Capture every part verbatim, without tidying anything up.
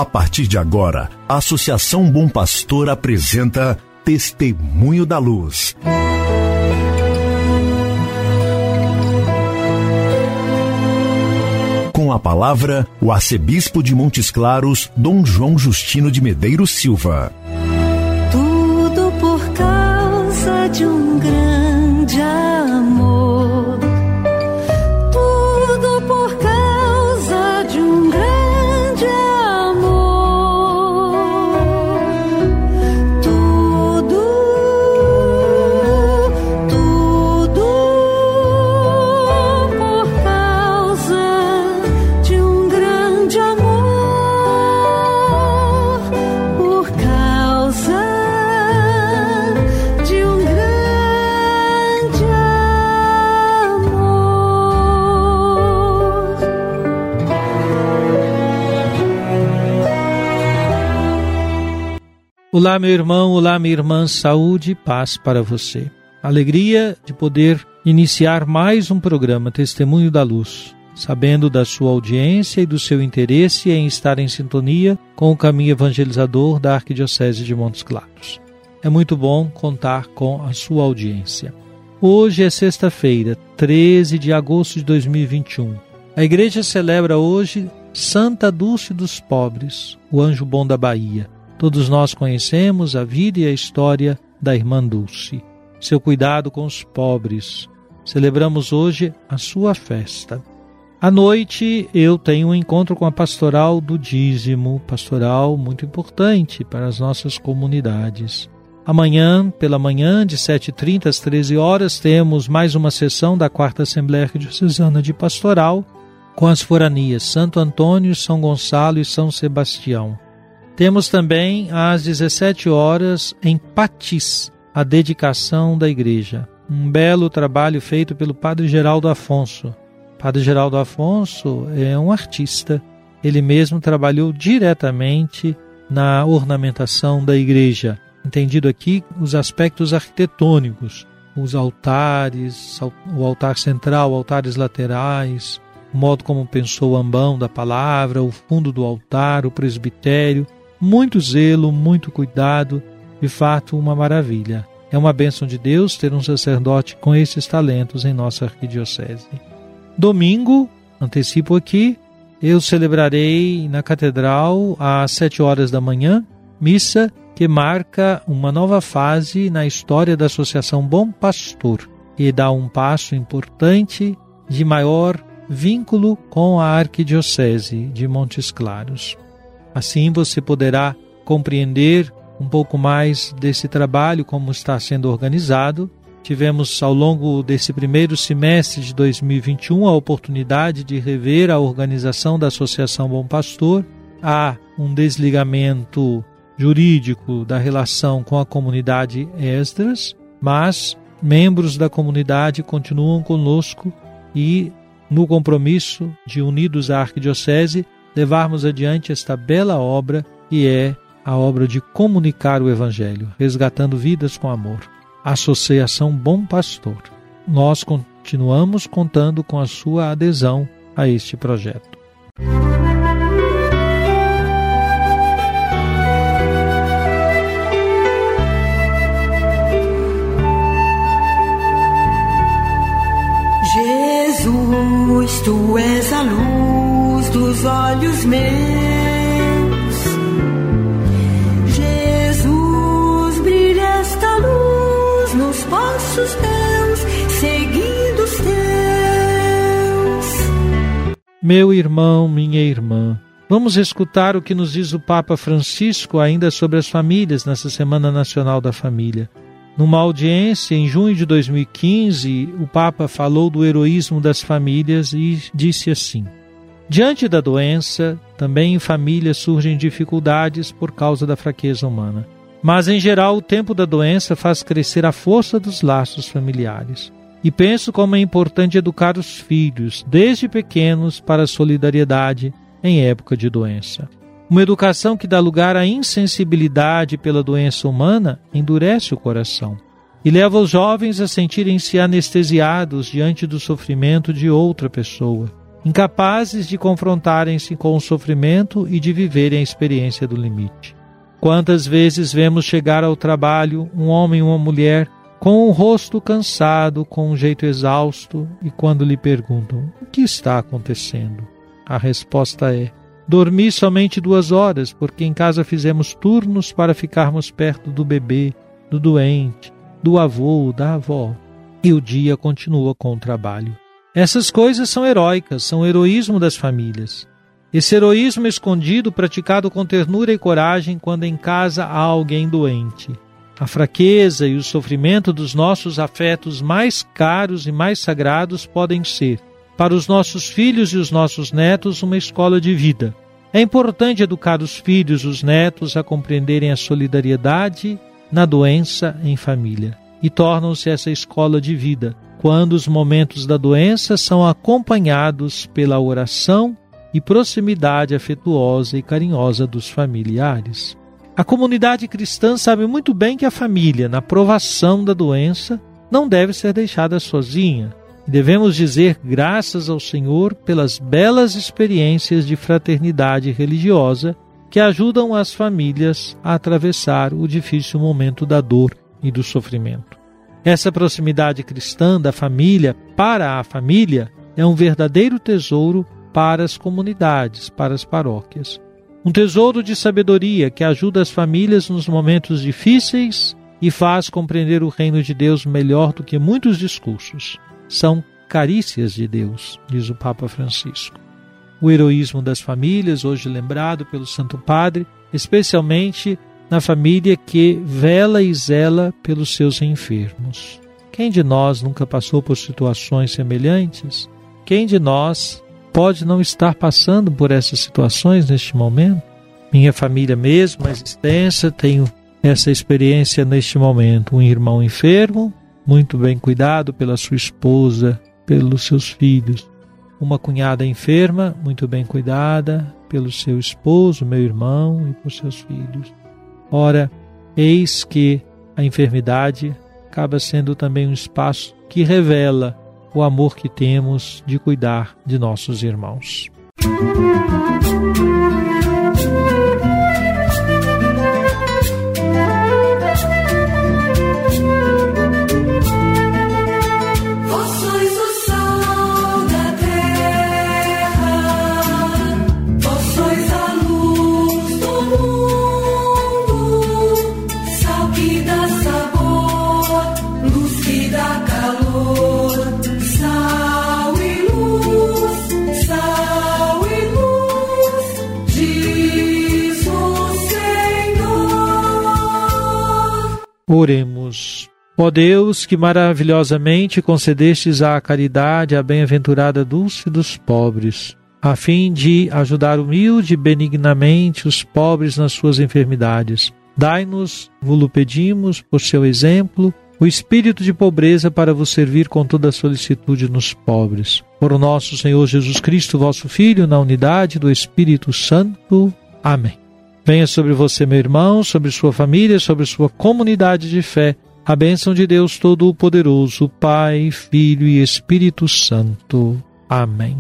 A partir de agora, a Associação Bom Pastor apresenta Testemunho da Luz. Com a palavra, o arcebispo de Montes Claros, Dom João Justino de Medeiros Silva. Tudo por causa de um grande amor. Tudo por causa de um grande amor. Tudo, tudo por causa de um grande amor. Por causa de um grande amor. Olá, meu irmão, olá, minha irmã, saúde e paz para você. Alegria de poder iniciar mais um programa Testemunho da Luz, sabendo da sua audiência e do seu interesse em estar em sintonia com o caminho evangelizador da Arquidiocese de Montes Claros. É muito bom contar com a sua audiência. Hoje é sexta-feira, treze de agosto de dois mil e vinte e um. A igreja celebra hoje Santa Dulce dos Pobres, o anjo bom da Bahia. Todos nós conhecemos a vida e a história da irmã Dulce, seu cuidado com os pobres. Celebramos hoje a sua festa. À noite eu tenho um encontro com a pastoral do dízimo, pastoral muito importante para as nossas comunidades. Amanhã, pela manhã, de sete e trinta às treze horas, temos mais uma sessão da quarta Assembleia Arquidiocesana de Pastoral com as foranias Santo Antônio, São Gonçalo e São Sebastião. Temos também às dezessete horas em Patis, a dedicação da igreja. Um belo trabalho feito pelo Padre Geraldo Afonso. Padre Geraldo Afonso é um artista. Ele mesmo trabalhou diretamente na ornamentação da igreja. Entendido aqui os aspectos arquitetônicos, os altares, o altar central, altares laterais, o modo como pensou o ambão da palavra, o fundo do altar, o presbitério. Muito zelo, muito cuidado, de fato uma maravilha. É uma bênção de Deus ter um sacerdote com esses talentos em nossa arquidiocese. Domingo, antecipo aqui, eu celebrarei na catedral às sete horas da manhã, missa que marca uma nova fase na história da Associação Bom Pastor e dá um passo importante de maior vínculo com a arquidiocese de Montes Claros. Assim você poderá compreender um pouco mais desse trabalho, como está sendo organizado. Tivemos ao longo desse primeiro semestre de dois mil e vinte e um a oportunidade de rever a organização da Associação Bom Pastor. Há um desligamento jurídico da relação com a comunidade Esdras, mas membros da comunidade continuam conosco e no compromisso de, unidos à arquidiocese, levarmos adiante esta bela obra que é a obra de comunicar o Evangelho, resgatando vidas com amor. Associação Bom Pastor. Nós continuamos contando com a sua adesão a este projeto. Jesus, tu és a luz dos olhos meus. Jesus, brilha esta luz nos passos teus, seguindo os teus. Meu irmão, minha irmã, vamos escutar o que nos diz o Papa Francisco ainda sobre as famílias nessa Semana Nacional da Família. Numa audiência em junho de dois mil e quinze, o Papa falou do heroísmo das famílias e disse assim: diante da doença, também em famílias surgem dificuldades por causa da fraqueza humana. Mas, em geral, o tempo da doença faz crescer a força dos laços familiares. E penso como é importante educar os filhos, desde pequenos, para a solidariedade em época de doença. Uma educação que dá lugar à insensibilidade pela doença humana endurece o coração e leva os jovens a sentirem-se anestesiados diante do sofrimento de outra pessoa. incapazes de confrontarem-se com o sofrimento e de viverem a experiência do limite. Quantas vezes vemos chegar ao trabalho um homem ou uma mulher com o rosto cansado, com um jeito exausto, e quando lhe perguntam: o que está acontecendo? A resposta é: dormi somente duas horas, porque em casa fizemos turnos para ficarmos perto do bebê, do doente, do avô, da avó. E o dia continua com o trabalho. Essas coisas são heróicas, são o heroísmo das famílias. Esse heroísmo escondido, praticado com ternura e coragem quando em casa há alguém doente. A fraqueza e o sofrimento dos nossos afetos mais caros e mais sagrados podem ser, para os nossos filhos e os nossos netos, uma escola de vida. É importante educar os filhos e os netos a compreenderem a solidariedade na doença em família. E tornam-se essa escola de vida, quando os momentos da doença são acompanhados pela oração e proximidade afetuosa e carinhosa dos familiares. A comunidade cristã sabe muito bem que a família, na provação da doença, não deve ser deixada sozinha. E devemos dizer graças ao Senhor pelas belas experiências de fraternidade religiosa que ajudam as famílias a atravessar o difícil momento da dor e do sofrimento. Essa proximidade cristã da família para a família é um verdadeiro tesouro para as comunidades, para as paróquias. Um tesouro de sabedoria que ajuda as famílias nos momentos difíceis e faz compreender o reino de Deus melhor do que muitos discursos. São carícias de Deus, diz o Papa Francisco. O heroísmo das famílias, hoje lembrado pelo Santo Padre, especialmente na família que vela e zela pelos seus enfermos. Quem de nós nunca passou por situações semelhantes? Quem de nós pode não estar passando por essas situações neste momento? Minha família mesmo, mais extensa, tenho essa experiência neste momento. Um irmão enfermo, muito bem cuidado pela sua esposa, pelos seus filhos. Uma cunhada enferma, muito bem cuidada pelo seu esposo, meu irmão, e por seus filhos. Ora, eis que a enfermidade acaba sendo também um espaço que revela o amor que temos de cuidar de nossos irmãos. Oremos. Ó Deus, que maravilhosamente concedestes à caridade a bem-aventurada dulce dos pobres, a fim de ajudar humilde e benignamente os pobres nas suas enfermidades. Dai-nos, vos pedimos, por seu exemplo, o espírito de pobreza para vos servir com toda a solicitude nos pobres. Por o nosso Senhor Jesus Cristo, vosso Filho, na unidade do Espírito Santo. Amém. Venha sobre você, meu irmão, sobre sua família, sobre sua comunidade de fé, a bênção de Deus Todo-Poderoso, Pai, Filho e Espírito Santo. Amém.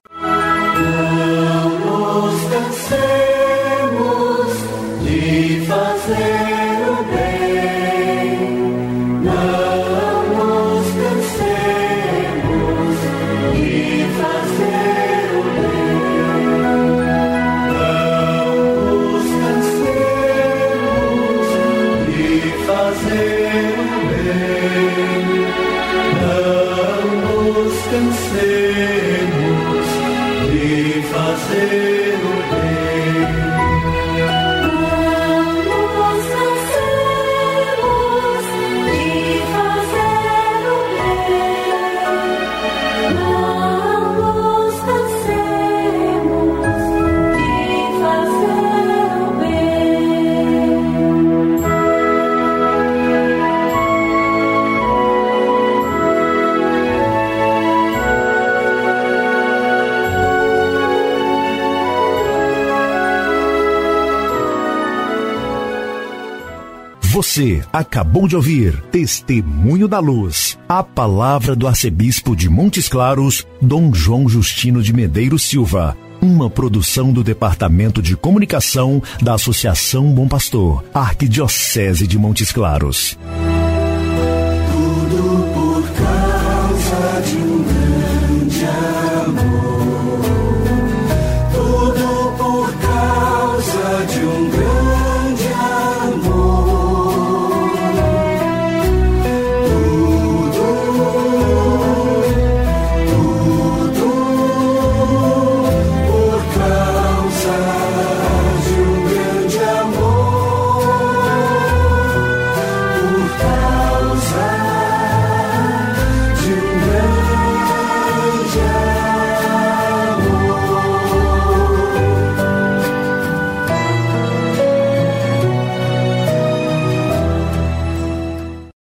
Não nos cansemos de fazer o bem, não nos cansemos de fazer o bem, não nos cansemos de fazer o bem, não nos cansemos de fazer o bem. Não nos cansemos de fazer o bem. Não nos cansemos de fazer o bem. Você acabou de ouvir Testemunho da Luz, A palavra do arcebispo de Montes Claros, Dom João Justino de Medeiros Silva. Uma produção do Departamento de Comunicação da Associação Bom Pastor, Arquidiocese de Montes Claros.